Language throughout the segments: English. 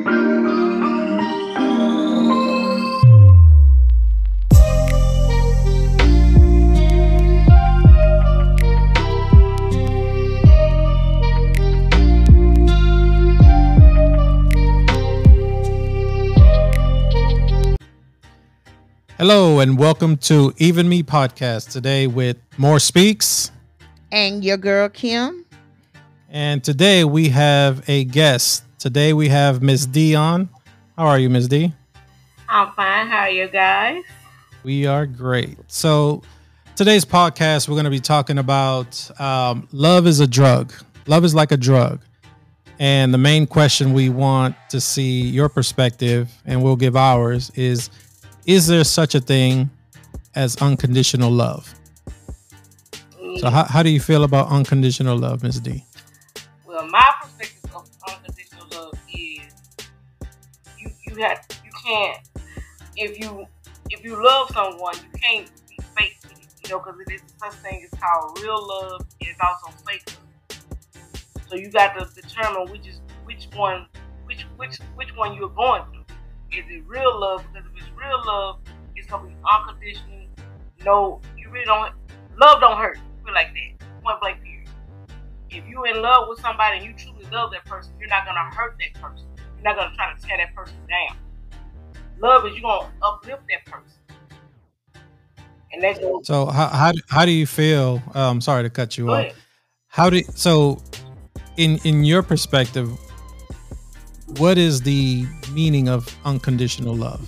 Hello and welcome to Even Me Podcast. Today with More Speaks. And your girl, Kim. And today we have a guest. Today we have Miss D on. How are you, Miss D? I'm fine. How are you guys? We are great. So today's podcast, we're going to be talking about love is a drug. Love is like a drug. And the main question we want to see your perspective, and we'll give ours, is there such a thing as unconditional love? So how do you feel about unconditional love, Ms. D? Well, my perspective of unconditional love is you can't if you love someone, you can't be fake with it, because it is such thing is called real love. It's also fake love. So you got to determine which one you're going through. Is it real love? Because if it's real love, it's gonna be unconditional. No, you really don't. Love don't hurt. Feel like that. Point blank period. If you're in love with somebody and you truly love that person, you're not gonna hurt that person. You're not gonna try to tear that person down. Love is you're gonna uplift that person. And that's so. How do you feel? Sorry to cut you off. In your perspective, what is the meaning of unconditional love?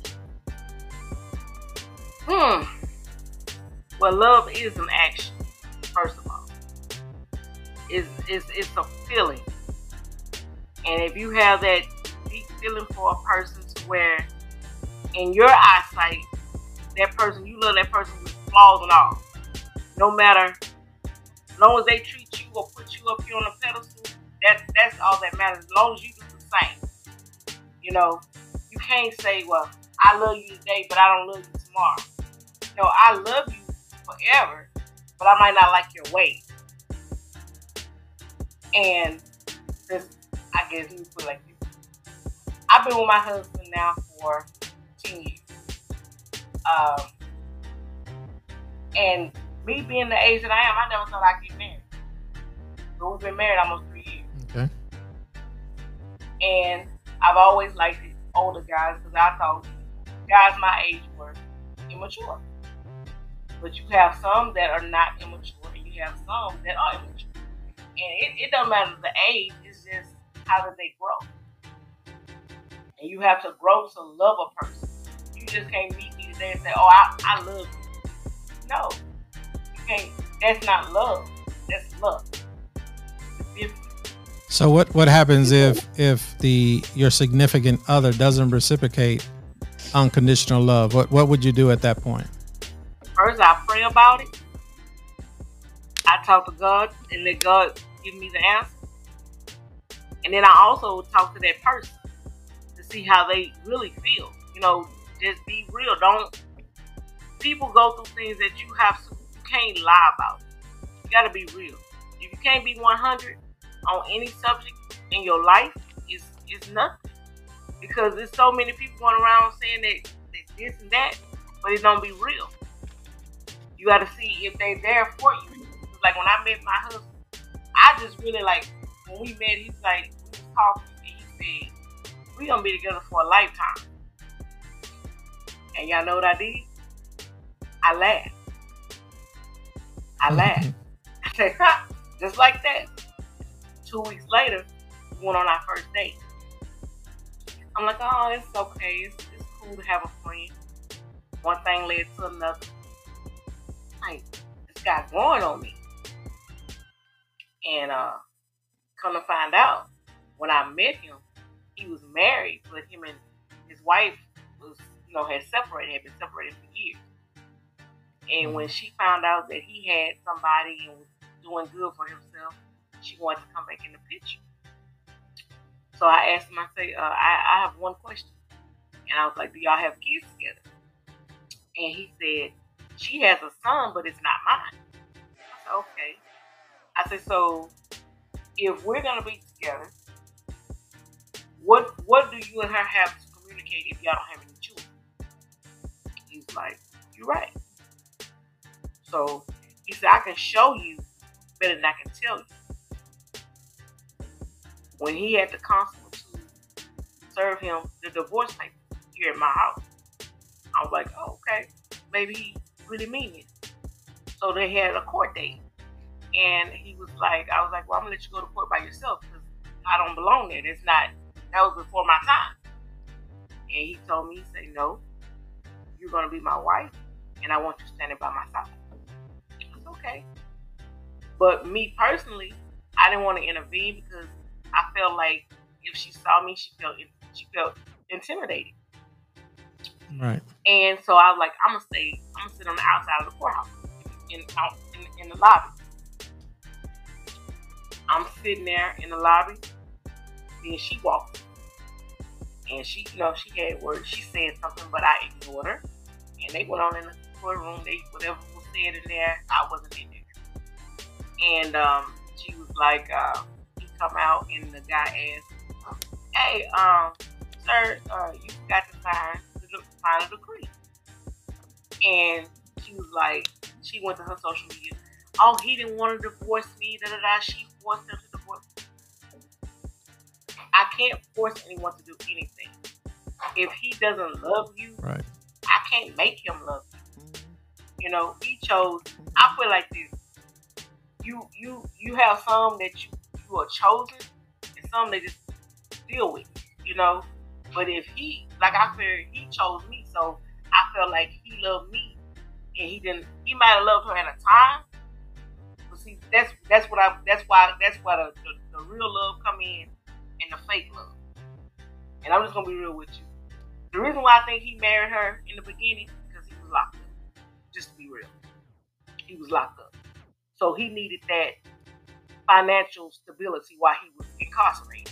Well, love is an action, first of all. It's a feeling. And if you have that deep feeling for a person to where, in your eyesight, that person, you love that person with flaws and all. No matter, as long as they treat you or put you up here on a pedestal, that's all that matters. As long as you do the same. You can't say, well, I love you today, but I don't love you tomorrow. No, I love you forever, but I might not like your ways. And this, I guess you put it like this. I've been with my husband now for 10 years. And me being the age that I am, I never thought I'd get married. But we've been married almost 3 years. Okay. And I've always liked the older guys because I thought guys my age were immature. But you have some that are not immature, and you have some that are immature. And it doesn't matter the age, it's just how do they grow. And you have to grow to love a person. You just can't meet me today and say, oh, I love you. No, you can't. That's not love. That's love. It's different. So what happens if your significant other doesn't reciprocate unconditional love? What would you do at that point? First, I pray about it. I talk to God and let God give me the answer. And then I also talk to that person to see how they really feel. Just be real. People go through things that you can't lie about. You got to be real. If you can't be 100 on any subject in your life, it's nothing. Because there's so many people going around saying that this and that, but it don't be real. You got to see if they're there for you. Like when I met my husband, I just really when we met, he's like, we was talking and he said, we going to be together for a lifetime. And y'all know what I did? I laughed. I said, just like that. 2 weeks later, we went on our first date. I'm like, oh, it's okay. It's cool to have a friend. One thing led to another. Like, this guy growing on me. And come to find out, when I met him, he was married, but him and his wife was, had been separated for years. And when she found out that he had somebody and was doing good for himself, she wanted to come back in the picture. So I asked him, I said, I have one question. And I was like, do y'all have kids together? And he said, she has a son, but it's not mine. I said, okay. I said, so if we're going to be together, What do you and her have to communicate if y'all don't have any children? He's like, you're right. So he said, I can show you better than I can tell you. When he had the constable to serve him the divorce papers here at my house, I was like, oh, okay, maybe he really mean it. So they had a court date. And he was like, I was like, well, I'm gonna let you go to court by yourself because I don't belong there. It's not, that was before my time. And he told me, he said, no, you're gonna be my wife and I want you standing by my side. I said, okay. But me personally, I didn't want to intervene because I felt like if she saw me, she felt intimidated. Right. And so I was like, I'm gonna sit on the outside of the courthouse in the lobby. I'm sitting there in the lobby, then she walked. And she, she had words. She said something, but I ignored her. And they went on in the courtroom. Whatever was said in there, I wasn't in there. And she was like, he come out, and the guy asked, hey, sir, you got to sign the final decree. And she was like, she went to her social media. Oh, he didn't want to divorce me. Da da da. She forced him to divorce me. I can't force anyone to do anything. If he doesn't love you, right, I can't make him love you. He chose. I feel like this. You have some that you are chosen, and some that just deal with. But if he, like I feel, he chose me, so I felt like he loved me, and he didn't. He might have loved her at a time. See, that's why the real love come in and the fake love. And I'm just gonna be real with you. The reason why I think he married her in the beginning is because he was locked up. Just to be real, he was locked up, so he needed that financial stability while he was incarcerated.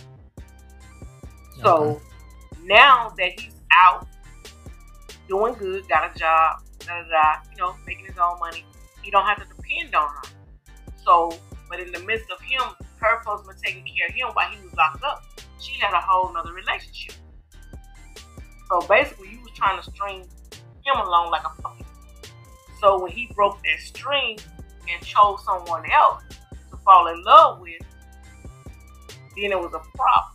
So now that he's out, doing good, got a job, making his own money, he don't have to depend on her. So, but in the midst of him, her supposed to taking care of him while he was locked up, she had a whole nother relationship. So basically, you was trying to string him along like a puppy. So when he broke that string and chose someone else to fall in love with, then it was a problem.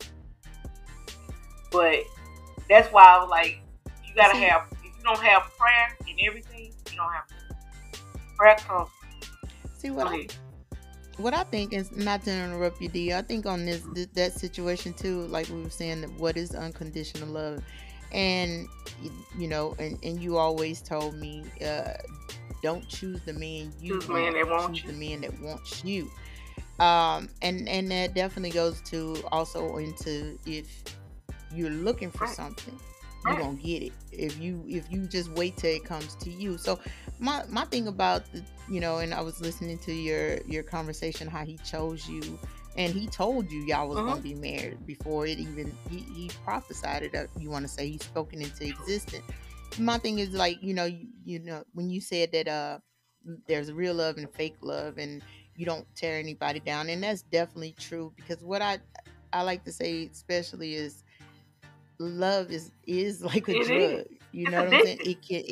But that's why I was like, you gotta have, if you don't have prayer in everything, you don't have prayer comes. See what I think is, not to interrupt you, D. I think on that situation too, like we were saying, that what is unconditional love, and and you always told me, don't choose the man you choose the man that wants you. And that definitely goes to also into, if you're looking for something, you're gonna get it. If you just wait till it comes to you. So my thing about and I was listening to your conversation, how he chose you, and he told you y'all was gonna be married before it even he prophesied it. You want to say he spoken into existence. My thing is, like, when you said that there's real love and fake love, and you don't tear anybody down, and that's definitely true, because what I like to say especially is, love is like a drug. You know what I'm saying?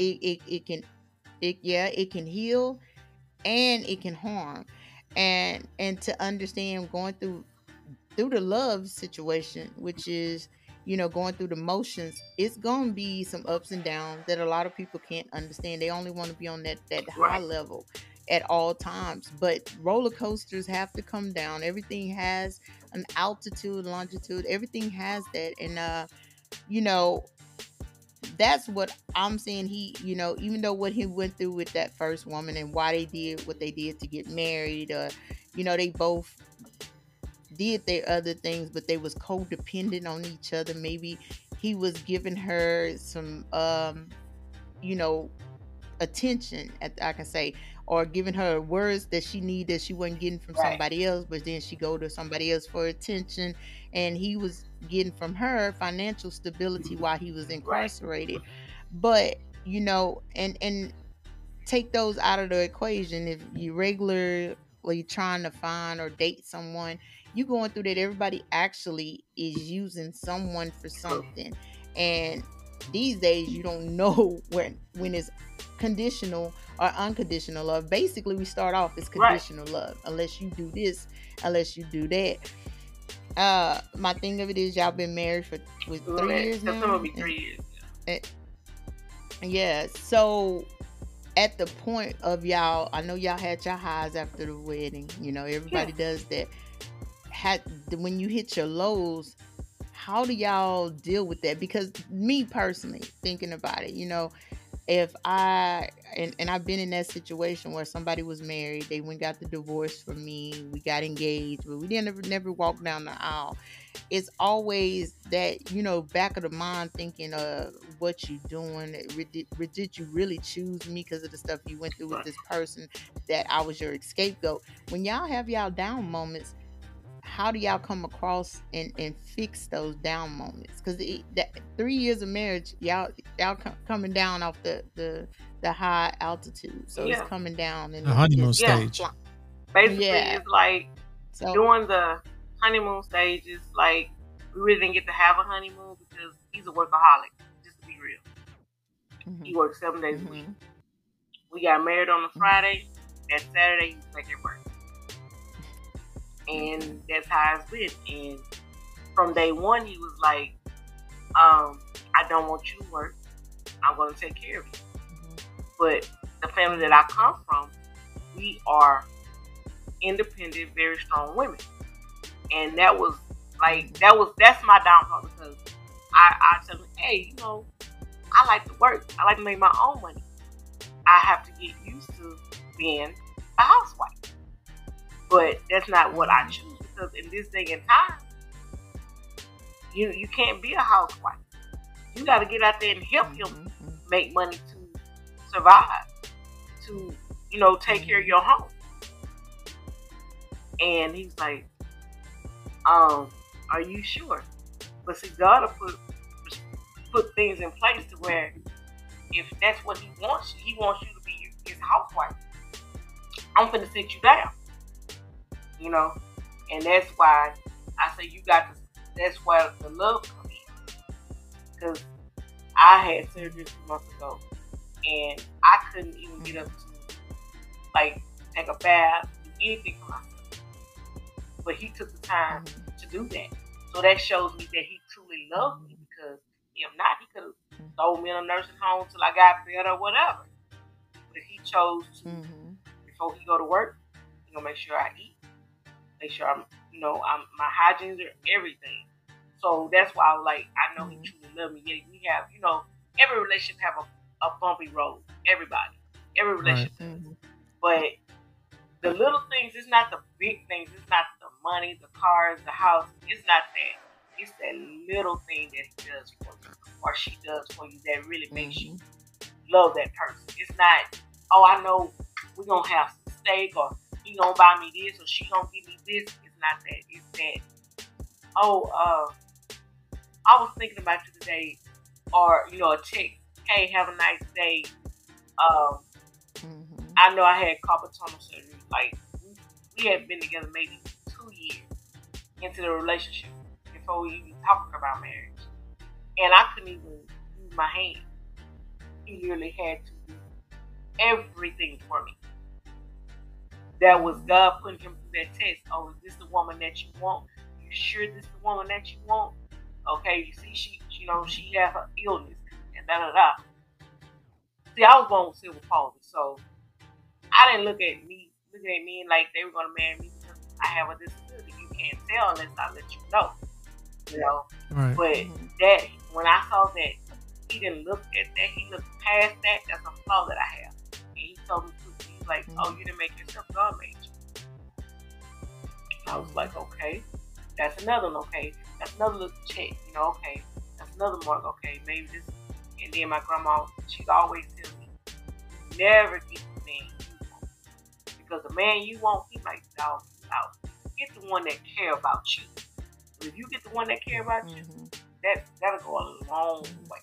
It can heal and it can harm. And to understand, going through the love situation, which is, going through the motions, it's going to be some ups and downs that a lot of people can't understand. They only want to be on that high level at all times. But roller coasters have to come down. Everything has an altitude, longitude, everything has that. And that's what I'm saying. He, even though what he went through with that first woman, and why they did what they did to get married, they both did their other things, but they was codependent on each other. Maybe he was giving her some attention, I can say, or giving her words that she needed, that she wasn't getting from somebody else, but then she go to somebody else for attention, and he was getting from her financial stability while he was incarcerated. But and take those out of the equation. If you regularly trying to find or date someone, you going through that, everybody actually is using someone for something. And these days you don't know when it's conditional or unconditional love. Basically, we start off as Right. conditional love. Unless you do this, unless you do that. My thing of it is, y'all been married for 3 years now. September will be 3 years. Yeah. So at the point of y'all, I know y'all had your highs after the wedding. You know, everybody does that. When you hit your lows, how do y'all deal with that? Because me personally, thinking about it, you know, if I and I've been in that situation where somebody was married, they went got the divorce from me, we got engaged, but we didn't never walk down the aisle. It's always that, you know, back of the mind thinking what you doing. Did you really choose me because of the stuff you went through with this person, that I was your scapegoat? When y'all have y'all down moments, how do y'all come across and fix those down moments? Because that 3 years of marriage, y'all coming down off the high altitude, so it's coming down in the honeymoon stage. Basically, it's like during the honeymoon stages, like we really didn't get to have a honeymoon because he's a workaholic. Just to be real, he works 7 days a week. We got married on a Friday. That Saturday, he was back at work. And that's how it's been. And from day one, he was like, I don't want you to work. I'm going to take care of you. But the family that I come from, we are independent, very strong women. And that was like, that's my downfall, because I tell him, hey, you know, I like to work. I like to make my own money. I have to get used to being a housewife. But that's not what I choose, because in this day and time, you can't be a housewife. You got to get out there and help him make money to survive, to, you know, take care of your home. And he's like, are you sure? But see, God will put things in place to where if that's what he wants you to be his housewife. I'm finna sit you down. You know, and that's why I say that's why the love comes in. Because I had surgery 2 months ago, and I couldn't even get up to, like, take a bath, do anything for myself. But he took the time to do that. So that shows me that he truly loved me, because if not, he could have thrown me in a nursing home till I got better or whatever. But he chose to, before he go to work, he gonna make sure I eat. Make sure my hygiene are everything. So that's why I was like, I know he truly loves me. Yeah, we have, you know, every relationship have a bumpy road. Everybody, every relationship. Right. But the little things, it's not the big things. It's not the money, the cars, the house. It's not that. It's that little thing that he does for you, or she does for you, that really makes you love that person. It's not, oh, I know we're gonna have some steak, or he gonna buy me this, or she gonna give me this. It's not that. It's that, oh, I was thinking about you today, or, you know, a text, hey, have a nice day. I know I had carpal tunnel surgery. Like, we had been together maybe 2 years into the relationship before we even talked about marriage. And I couldn't even use my hand. He really had to do everything for me. That was God putting him through that test. Oh, is this the woman that you want? You sure this is the woman that you want? Okay, you see, she had her illness and da-da-da. See, I was born with cerebral palsy, so I didn't look at me like they were going to marry me because I have a disability. You can't tell unless I let you know. You know? Right. But that, when I saw that, he didn't look at that. He looked past that. That's a flaw that I have. And he told me, he's like, oh, you didn't make yourself, God made you. And I was like, okay. That's another one, okay. That's another little check, you know, okay. That's another mark, okay. Maybe this. And then my grandma, she'd always tell me, never get the man you want. Because the man you want, he might dog you out. Get the one that care about you. But if you get the one that care about you, that'll go a long way.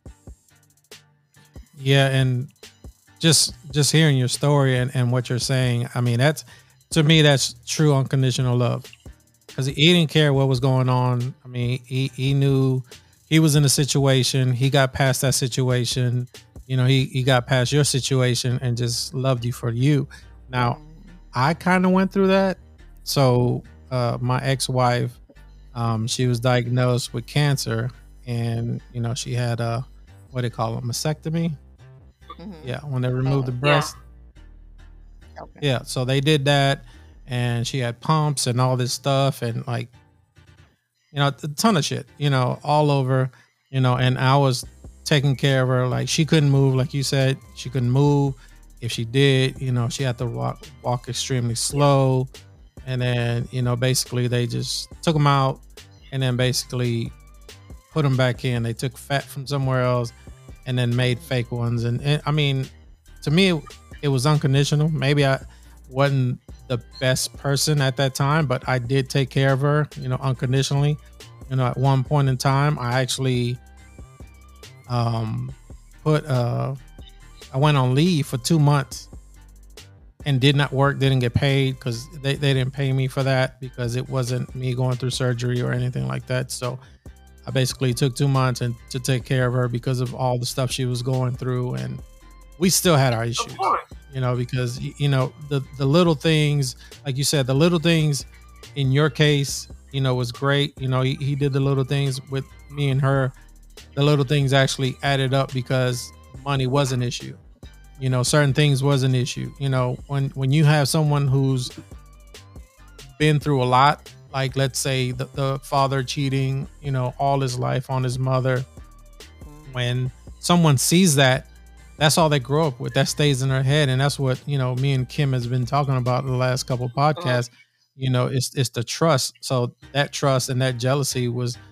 Yeah, and just hearing your story and what you're saying, I mean, to me that's true unconditional love. because he didn't care what was going on. I mean, he knew he was in a situation. He got past that situation. You know, he got past your situation and just loved you for you. Now, I kind of went through that. So my ex-wife, she was diagnosed with cancer, and you know, she had a what do they call it, mastectomy. Yeah, when they removed the Oh, Yeah. breast. okay. Yeah, so they did that, and she had pumps and all this stuff, and like, you know, a ton of shit, you know, all over, you know, and I was taking care of her. Like, she couldn't move, like you said, she couldn't move. If she did, you know, she had to walk extremely slow. And then, you know, basically they just took them out and then basically put them back in. They took fat from somewhere else and then made fake ones. And I mean, to me, it was unconditional. Maybe I wasn't the best person at that time, but I did take care of her, you know, unconditionally. You know, at one point in time, I actually put I went on leave for 2 months and did not work, didn't get paid because they didn't pay me for that because it wasn't me going through surgery or anything like that. So I basically took 2 months and to take care of her because of all the stuff she was going through, and we still had our Of issues, course. you know, because you know the little things, like you said, the little things in your case, you know, was great. You know, he did the little things with me and her. The little things actually added up because money was an issue. You know, certain things was an issue. You know, when you have someone who's been through a lot, like let's say the father cheating, you know, all his life on his mother, when someone sees that, that's all they grow up with. That stays in their head, and that's what, you know, me and Kim has been talking about in the last couple of Mhm. podcasts. You know, it's the trust. So that trust and that jealousy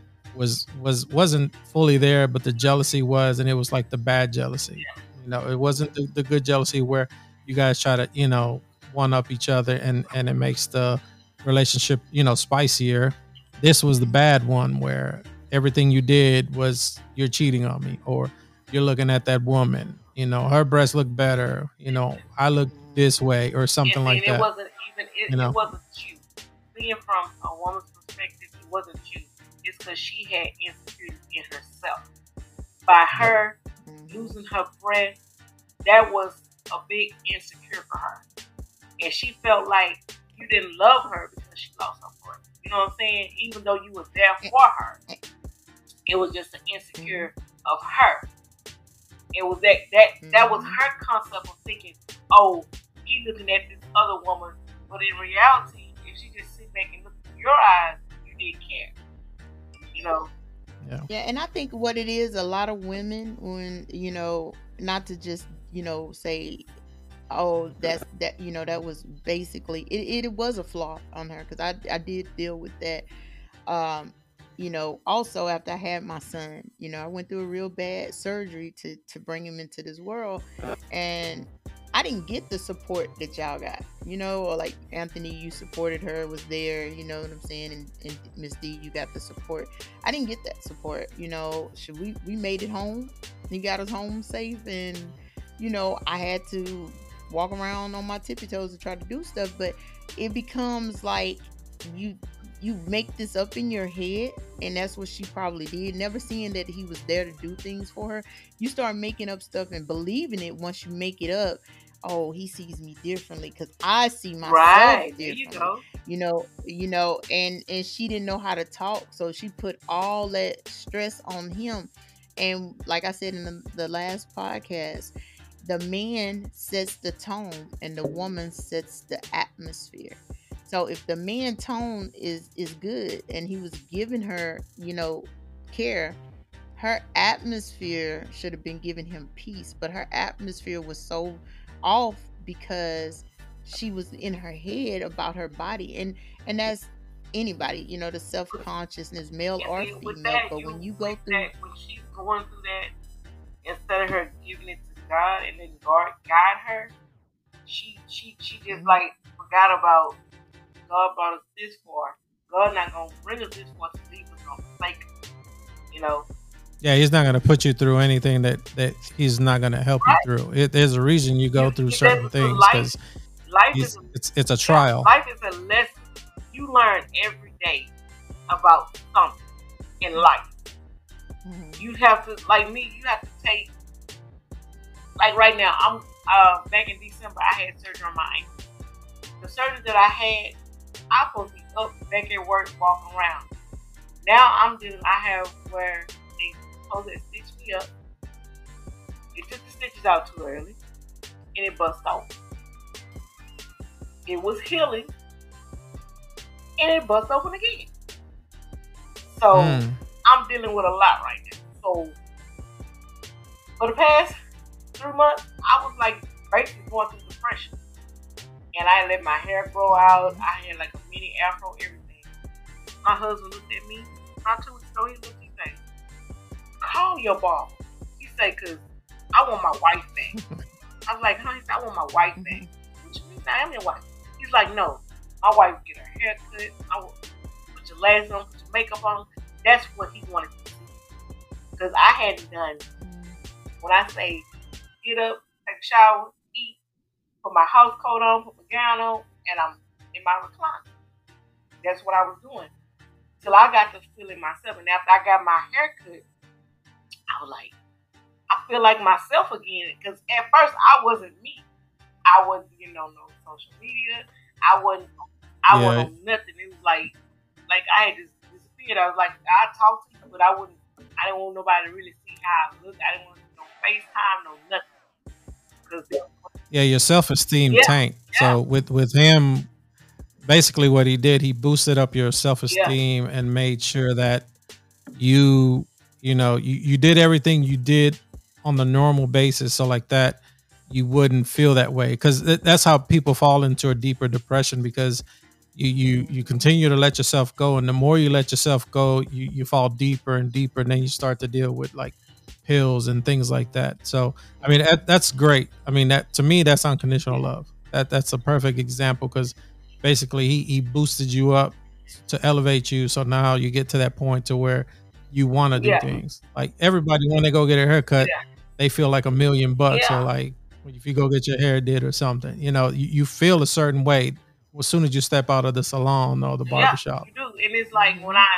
wasn't fully there, but the jealousy was, and it was like the bad jealousy. You know, it wasn't the good jealousy where you guys try to, you know, one up each other, and it makes the relationship, you know, spicier. This was the bad one where everything you did was you're cheating on me, or you're looking at that woman, you know, her breasts look better, you know, I look this way or And something see, like and it that, wasn't even you it know. wasn't you. Being from a woman's perspective, it wasn't you. It's because she had insecurities in herself. By Yep. her losing her breath, that was a big insecure for her. And she felt like you didn't love her because she lost her breath. You know what I'm saying? Even though you were there for her, it was just an insecure of her. It was that was her concept of thinking, oh, he looking at this other woman, but in reality, if she just sit back and look through your eyes, you did care. You know? Yeah. Yeah, and I think what it is, a lot of women, when not to just say, oh, that was basically it was a flaw on her, because I did deal with that. um Also, after I had my son, I went through a real bad surgery to bring him into this world, and I didn't get the support that y'all got, or like Anthony, you supported her, was there, you know what I'm saying, and Miss D, you got the support. I didn't get that support. Should we made it home. He got us home safe, and I had to walk around on my tippy toes to try to do stuff, but it becomes like you you make this up in your head, and that's what she probably did, never seeing that he was there to do things for her. You start making up stuff and believing it. Once you make it up, oh, he sees me differently because I see myself Right. There you differently. go. And she didn't know how to talk, so she put all that stress on him. And like I said in the last podcast, the man sets the tone and the woman sets the atmosphere. So if the man tone is good and he was giving her, care, her atmosphere should have been giving him peace, but her atmosphere was so off because she was in her head about her body. And that's anybody, the self-consciousness, male And or see, with female. that, But when you go through. when she's going through that, instead of her giving it to God and then God guide her, she just Mhm. like forgot about God brought us this far. God not gonna bring us this far to leave us on fake. You know, Yeah, he's not going to put you through anything that he's not going to help you right? through. There's a reason you go through That's certain because things, because life is it's a yeah, trial. life is a lesson. You learn every day about something in life. You have to, like me, you have to take, like right now, I'm back in December, I had surgery on my ankle. The surgery that I had, I'm supposed to be up back at work, walking around. Now I have where they supposed to stitch me up. It took the stitches out too early, and it bust off. It was healing, and it bust open again. So I'm dealing with a lot right now. So for the past 3 months, I was like basically going through depression. And I let my hair grow out. I had like a mini afro, everything. My husband looked at me not 2 weeks ago. He looked, he said, call your boss. He said, because I want my wife back. I was like, huh? He said, I want my wife back. What you mean? I am your wife. He's like, no. My wife get her hair cut. I will put your lashes on, put your makeup on. That's what he wanted to see. Because I hadn't done, when I say get up, take a shower, eat, put my house coat on, put my gown on, and I'm in my recliner. That's what I was doing. Till I got to feeling myself. And after I got my hair cut, I was like, I feel like myself again. Because at first, I wasn't me. I wasn't, no social media. I wasn't on nothing. It was like I had just disappeared. I was like, I talked to you, but I didn't want nobody to really see how I looked. I didn't want no FaceTime, no nothing. Yeah, your self-esteem tanked. Yeah. So with him, basically what he did, he boosted up your self-esteem and made sure that you did everything you did on the normal basis. So like that, you wouldn't feel that way. Because that's how people fall into a deeper depression, because you continue to let yourself go. And the more you let yourself go, you fall deeper and deeper. And then you start to deal with like pills and things like that. So, I mean, that's great. I mean, that to me, that's unconditional love. That's a perfect example, because basically he boosted you up to elevate you. So now you get to that point to where you want to do things. Like everybody, when they go get a haircut, they feel like $1 million. Or like if you go get your hair did or something, you feel a certain way as soon as you step out of the salon or the barbershop. You do. And it's like when I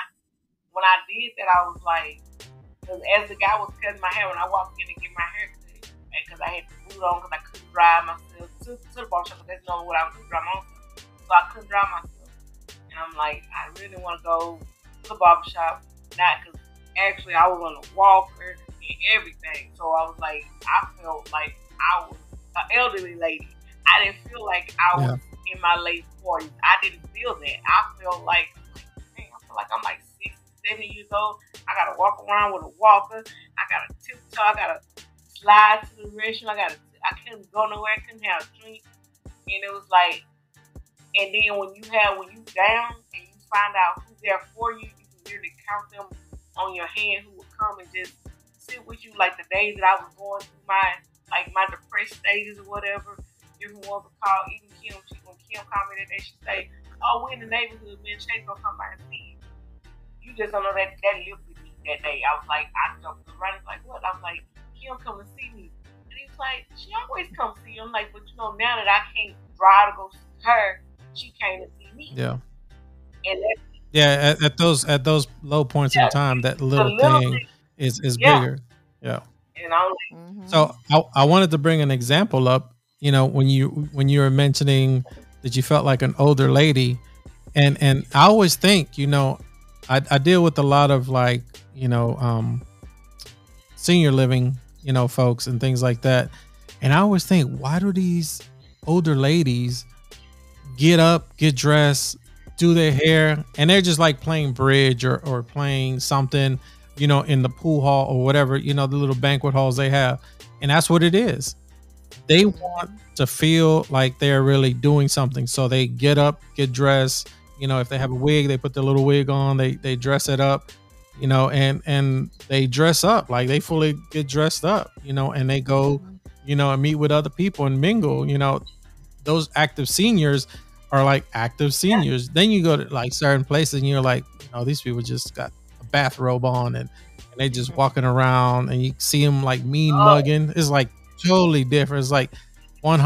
did that, I was like, because as the guy was cutting my hair, when I walked in to get my hair cut, because I had the boot on, because I couldn't drive myself to the barbershop, because that's not what I was doing, drive myself. So I couldn't drive myself. And I'm like, I really want to go to the barbershop, not because actually I was on a walker and everything. So I was like, I felt like I was an elderly lady. I didn't feel like I was in my late 40s. I didn't feel that. I felt like, man, I feel like I'm like 60, 70 years old. I gotta walk around with a walker. I gotta tiptoe. I gotta slide to the restroom. I couldn't go nowhere. I couldn't have a drink. And it was like, and then when you down and you find out who's there for you, you can literally count them on your hand who will come and just sit with you. Like the days that I was going through my depressed stages or whatever, different ones would call. Even Kim, when Kim called me that day, she say, "Oh, we're in the neighborhood, man. Chase gonna come by and see you." You just don't know that lived with me that day. I was like, I jumped around. He's like, what? I was like, Kim come to see me. And he was like, she always comes see you. I'm like, but now that I can't drive to go see her, she came to see me. Yeah. And at those low points in time, that little thing is bigger. Yeah. And I'm like, so I wanted to bring an example up. When you were mentioning that you felt like an older lady, and I always think, I deal with a lot of like, senior living, folks and things like that. And I always think, why do these older ladies get up, get dressed, do their hair, and they're just like playing bridge or playing something, in the pool hall or whatever, the little banquet halls they have. And that's what it is. They want to feel like they're really doing something. So they get up, get dressed. If they have a wig, they put their little wig on, they dress it up, and they dress up, like they fully get dressed up, and they go, and meet with other people and mingle. Those active seniors are like active seniors. Then you go to like certain places and you're like, these people just got a bathrobe on and they just walking around, and you see them like mean mugging. It's like totally different. It's like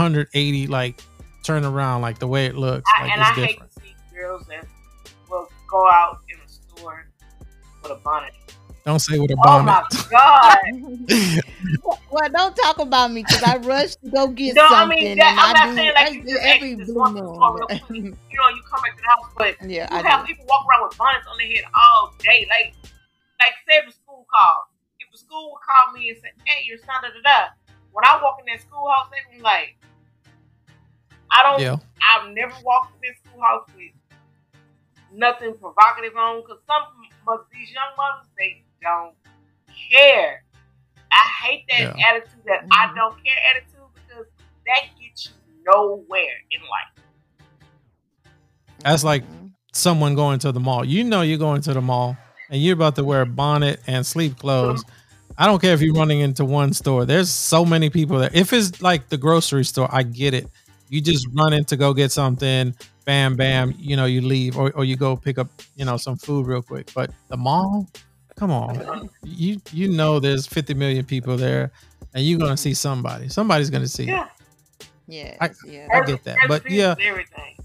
180, like turn around, like the way it looks. Like, and it's I different. hate to see girls that will go out in a store with a bonnet. Don't say with a Oh bonnet. my God! Well, don't talk about me because I rush to go get No, I something, mean and that. I'm I not do saying like you just every actually just blue walk to the store moon. real quick. You know, you come back to the house, but Yeah, you I have do. people walk around with bonnets on their head all day. Like say if the school call. If the school would call me and say, "Hey, your son da da da," when I walk in that schoolhouse, they be like, Yeah. I've never walked in this schoolhouse with nothing provocative on, because these young mothers, they don't care. I hate that attitude, that I don't care attitude, because that gets you nowhere in life. That's like someone going to the mall. You know you're going to the mall and you're about to wear a bonnet and sleep clothes. I don't care if you're running into one store. There's so many people there. If it's like the grocery store, I get it. You just run in to go get something, bam, bam, you know, you leave, or you go pick up, you know, some food real quick. But the mall, come on. You know there's 50 million people there and you're gonna see somebody. Somebody's gonna see it. Yeah. I get that. But yeah. Everything.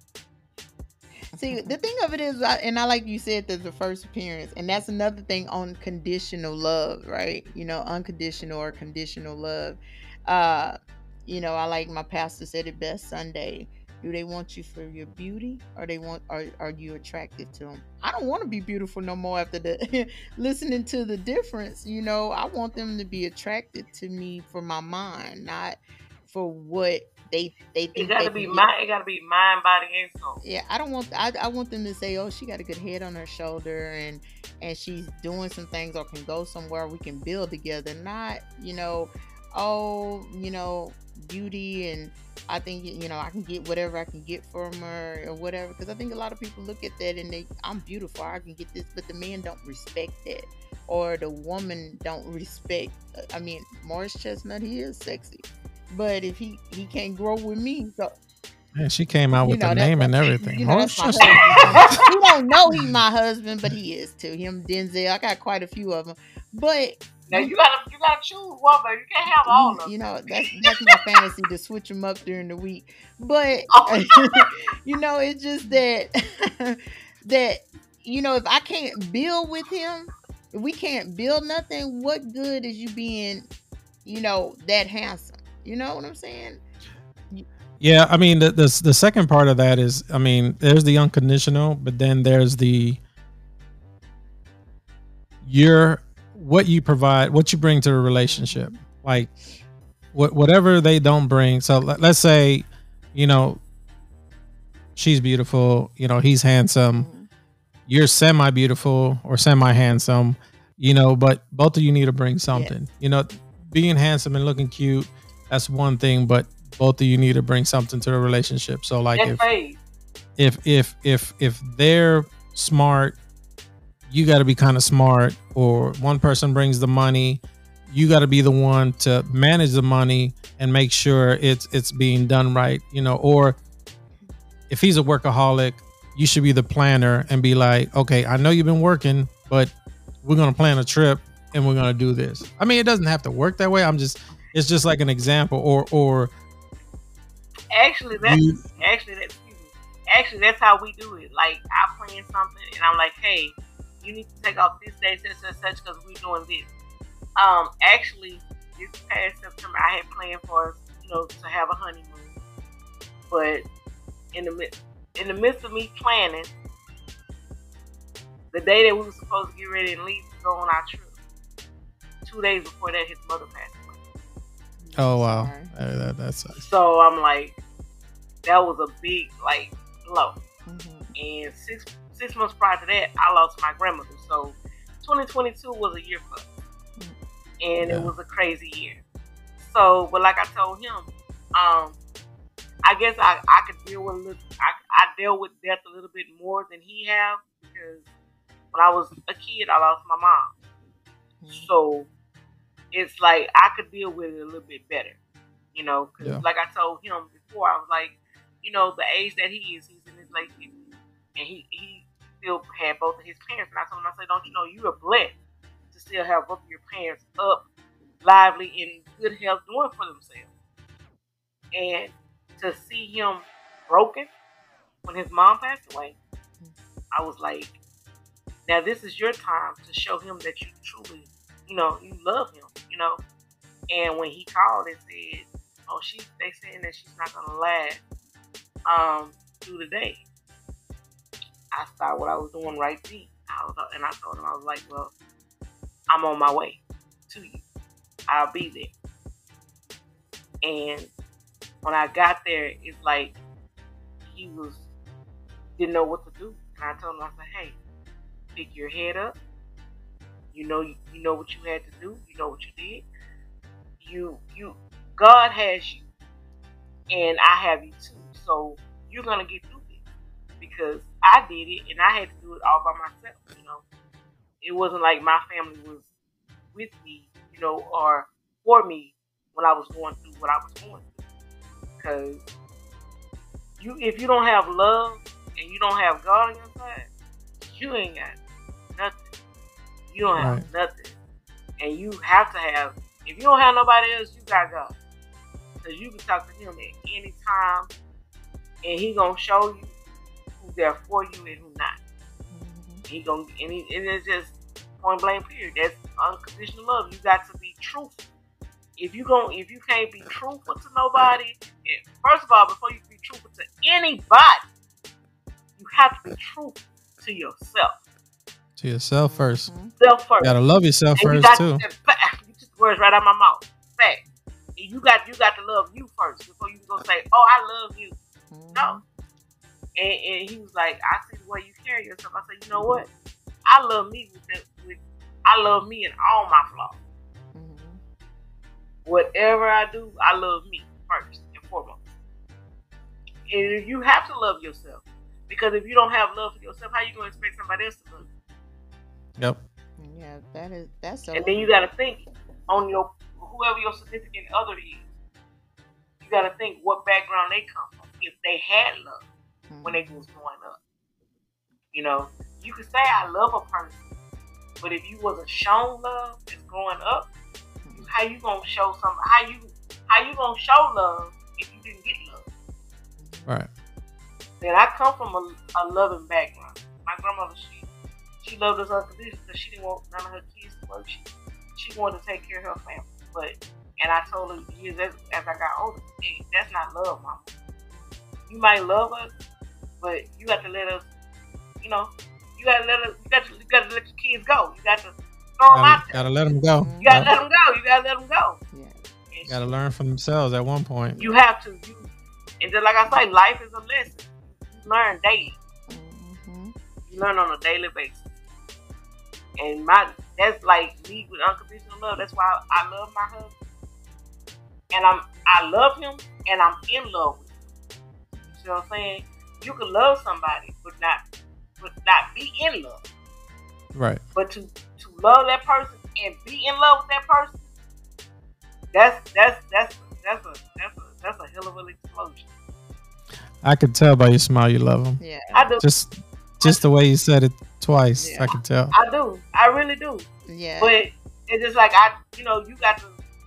See, the thing of it is, and I like you said, there's the first appearance, and that's another thing on conditional love, right? You know, unconditional or conditional love. You know, I like my pastor said it best Sunday. Do they want you for your beauty, or are you attracted to them? I don't want to be beautiful no more after the listening to the difference. You know, I want them to be attracted to me for my mind, not for what they think. It gotta be mind, body, and soul. Yeah, I don't want. I want them to say, "Oh, she got a good head on her shoulder, and she's doing some things, or can go somewhere we can build together." Not, you know, oh, you know, beauty, and I think, you know, I can get whatever I can get from her or whatever. Because I think a lot of people look at that and I'm beautiful, I can get this, but the men don't respect that, or the woman don't respect. I mean, Morris Chestnut, he is sexy. But if he can't grow with me, so man, she came out with the name and everything. You know, that's my husband. He don't know he's my husband, but he is too. Him, Denzel. I got quite a few of them. But now you gotta choose one, but you can't have all of them. You know, that's my fantasy, to switch them up during the week. But you know, it's just that that, you know, if I can't build with him, if we can't build nothing, what good is you being, you know, that handsome? You know what I'm saying? Yeah, I mean, the second part of that is, I mean, there's the unconditional, but then there's what you provide, what you bring to the relationship. Like whatever they don't bring. So let's say, you know, she's beautiful, you know, he's handsome, you're semi beautiful or semi handsome, you know, but both of you need to bring something. You know, being handsome and looking cute, that's one thing, but both of you need to bring something to the relationship. So like if they're smart, you got to be kind of smart, or one person brings the money, you got to be the one to manage the money and make sure it's being done right, you know. Or if he's a workaholic, you should be the planner and be like, okay, I know you've been working, but we're going to plan a trip and we're going to do this. I mean, it doesn't have to work that way. It's just like an example. Or actually that's how we do it. Like, I plan something and I'm like, hey, you need to take off this day, such, because we're doing this. Actually, this past September, I had planned for us, you know, to have a honeymoon. But in the midst of me planning, the day that we were supposed to get ready and leave to go on our trip, 2 days before that, his mother passed away. Oh wow, that sucks. So I'm like, that was a big blow. And six months prior to that, I lost my grandmother. So 2022 was a year for us, and it was a crazy year. So, but like I told him, I guess I could deal with I dealt with death a little bit more than he have, because when I was a kid, I lost my mom. So it's like I could deal with it a little bit better, you know. Because like I told him before, I was like, you know, the age that he is, he's in his late 50s, and he still had both of his parents. And I told him, I said, don't you know you are blessed to still have both of your parents up, lively, in good health, doing for themselves. And to see him broken when his mom passed away, I was like, now this is your time to show him that you truly, you love him, And when he called and said, "Oh, they saying that she's not gonna last through the day," I started what I was doing right then. And I told him, I was like, "Well, I'm on my way to you. I'll be there." And when I got there, it's like he didn't know what to do. And I told him, I said, "Hey, pick your head up. You know what you had to do. You know what you did. God has you, and I have you too. So you're gonna get through this because I did it, and I had to do it all by myself. It wasn't like my family was with me, or for me when I was going through what I was going through. Because if you don't have love and you don't have God on your side, you ain't got nothing. You don't have nothing. And you have to have, if you don't have nobody else, you got God. Because you can talk to him at any time, and he gonna show you who's there for you and who not. He gonna, and it's just point blank period. That's unconditional love. You got to be truthful. If you can't be truthful to nobody, first of all, before you can be truthful to anybody, you have to be truthful to yourself. To yourself first. Self first. You gotta love yourself and first too. You took the words right out of my mouth. Fact. You got to love you first before you can go say, "Oh, I love you." No. And he was like, "I see the way you carry yourself." I said, "You know what? I love me I love me and all my flaws. Whatever I do, I love me first and foremost. And you have to love yourself, because if you don't have love for yourself, how you gonna expect somebody else to love you?" Yep. Yeah, that's so. And then you gotta think on whoever your significant other is. You gotta think what background they come from. If they had love when they was growing up, you could say I love a person, but if you wasn't shown love as growing up, how you gonna show how you gonna show love if you didn't get love? Right. Then I come from a loving background. My grandmother, she loved us unconditionally because she didn't want none of her kids to work. She wanted to take care of her family. And I told her years as I got older, "Hey, that's not love, mama. You might love us, but you got to let us, you got to let your kids go. You got to throw them out there. Gotta let them go. You got to let them go. You got to let them go." Yeah. Got to learn from themselves at one point. You have to. And just like I say, life is a lesson. You learn daily. You learn on a daily basis. And that's like me with unconditional love. That's why I love my husband. And I love him, and I'm in love with him. You see what I'm saying? You can love somebody, but not be in love. Right. But to love that person and be in love with that person, that's a hell of an explosion. I could tell by your smile you love him. Yeah. I do. Just the way you said it twice, Yeah. I could tell. I do. I really do. Yeah. But it's just like you got to.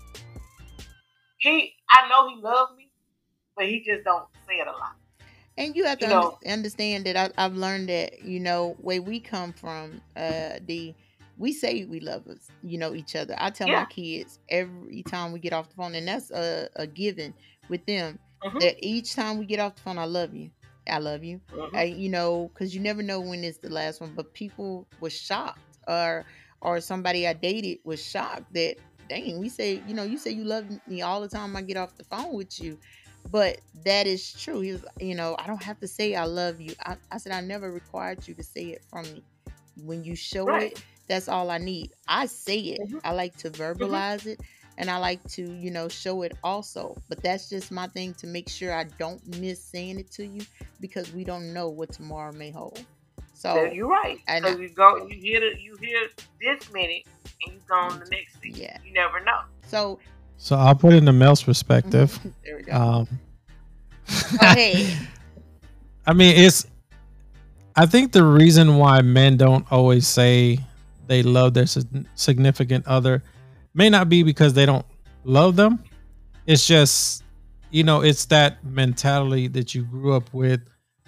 I know he loves me, but he just don't say it a lot. And you have to understand that I've learned that, where we come from, we say we love each other. I tell my kids every time we get off the phone, and that's a given with them, that each time we get off the phone, I love you. I love you. Because you never know when it's the last one. But people were shocked, or somebody I dated was shocked that, dang, we say, you say you love me all the time I get off the phone with you. But that is true. He was, I don't have to say I love you. I said, I never required you to say it from me. When you show it, that's all I need. I say it. I like to verbalize it, and I like to, show it also. But that's just my thing, to make sure I don't miss saying it to you, because we don't know what tomorrow may hold. So you're right. So you hear this minute, and you go on the next thing. Yeah. You never know. So I'll put it in the male's perspective. There we go. Hey. I mean, I think the reason why men don't always say they love their significant other may not be because they don't love them. It's just, it's that mentality that you grew up with,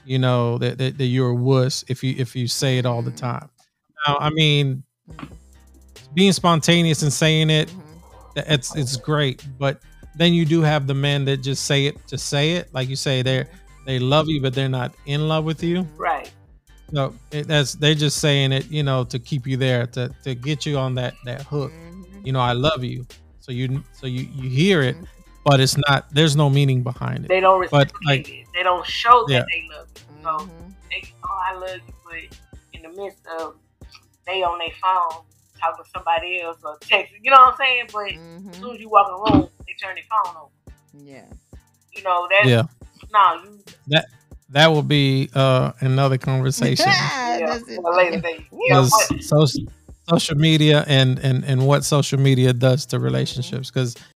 you know, that you're a wuss if you say it all the time. Now, I mean, Mhm. being spontaneous and saying it, Mhm. it's great, but then you do have the men that just say it to say it, like you say, they love you, but they're not in love with you. Right. So that's they're just saying it, you know, to keep you there, to get you on that hook. Mhm. You know, I love you, so you hear it, Mhm. but it's not. There's no meaning behind it. They don't But reciprocate like, it. They don't show yeah, that they love you. So Mhm. they, oh, I love you, but in the midst of they on their phone talking to somebody else or texting, you know what I'm saying? But as soon Mhm. as you walk in the room, they turn their phone over. Yeah. You know, that's yeah. no, you That that will be another conversation, yeah, That's for a later it. date. Yeah, Woo. because social media and what social media does to Mhm. relationships. Because